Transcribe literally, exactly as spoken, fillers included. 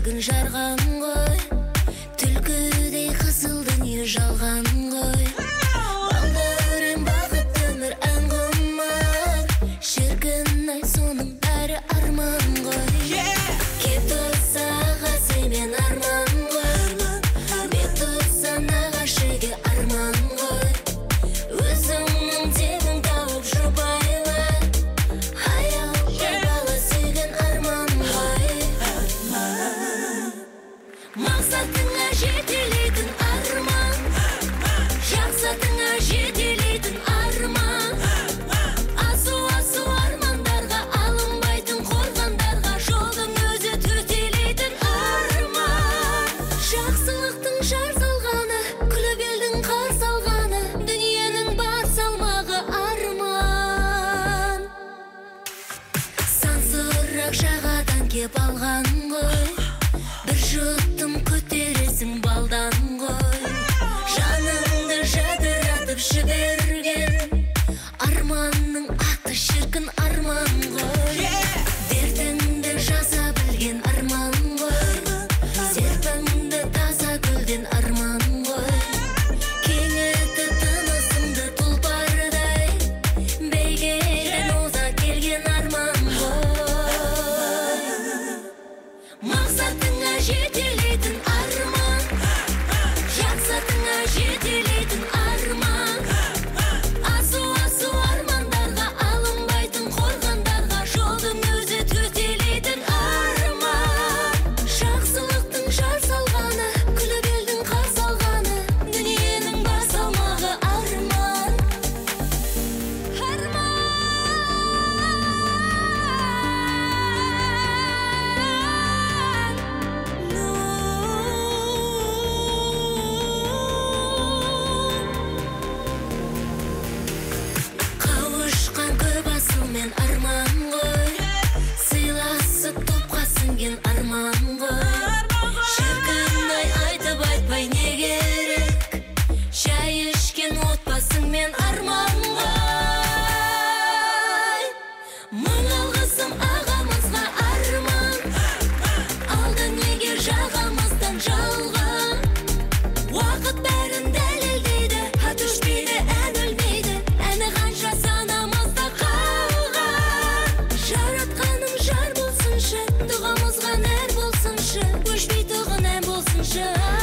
күн жарған ғой, түлкідей қызыл дүние жалған ғой. Балдырым бақыт өмір ән құмар, шіркін ай соның бәрі арман ғой. Кеп тұрсаға семен арман ғой, бет тұрса нағашыге арман ғой. Өзіңнің тегін тауып жұбайлы, аялы бала сүйген арман ғой. Мақсатыңа жетелейтін арман, жақсатыңа жетелейтін арман. Асу-асу армандарға, алынбайтын қорғандарға, жолдың өзі төтелейтін арман. Жақсылықтың жар салғаны, күліп елдің қар салғаны, дүниенің бар салмағы арман. Сансырақ жағадан кеп алған ғой, бір жұттым көтересің балдан ғой. Жаныңды жадыратып жіберген арманның аты шіркін арман ғой. Дертіңді жаза білген арман ғой, серпіңді таза гүлден арман ғой. Кеңітіп тынысыңды тұлпардай, бәйгеден оза келген арман ғой. Мақсатыңа жетелейтін арман, жақсатыңа жетелейтін арман. Асу-асу армандарға, алынбайтын қорғандарға, жолдың өзі төтелейтін арман. Жақсылықтың жар салғаны, күліп елдің қар салғаны, дүниенің бар салмағы арман. Арман. Қауышқан көп асылмен арман ғой, сыйласып топқа сіңген арман ғой. Шіркін-ай айтып айтпай не керек, шай ішкен отбасыңмен арман ғой. Мың алғысым ағамызға арман, алды неге жағамыздан жалған. Уақыт бәрін дәлелдейді, ат өшпейді, ән өлмейді, әні қанша санамызда қалған. Жаратқаным жар болсыншы, дұғамызға нәр болсыншы, өшпей тұғын ән болсыншы.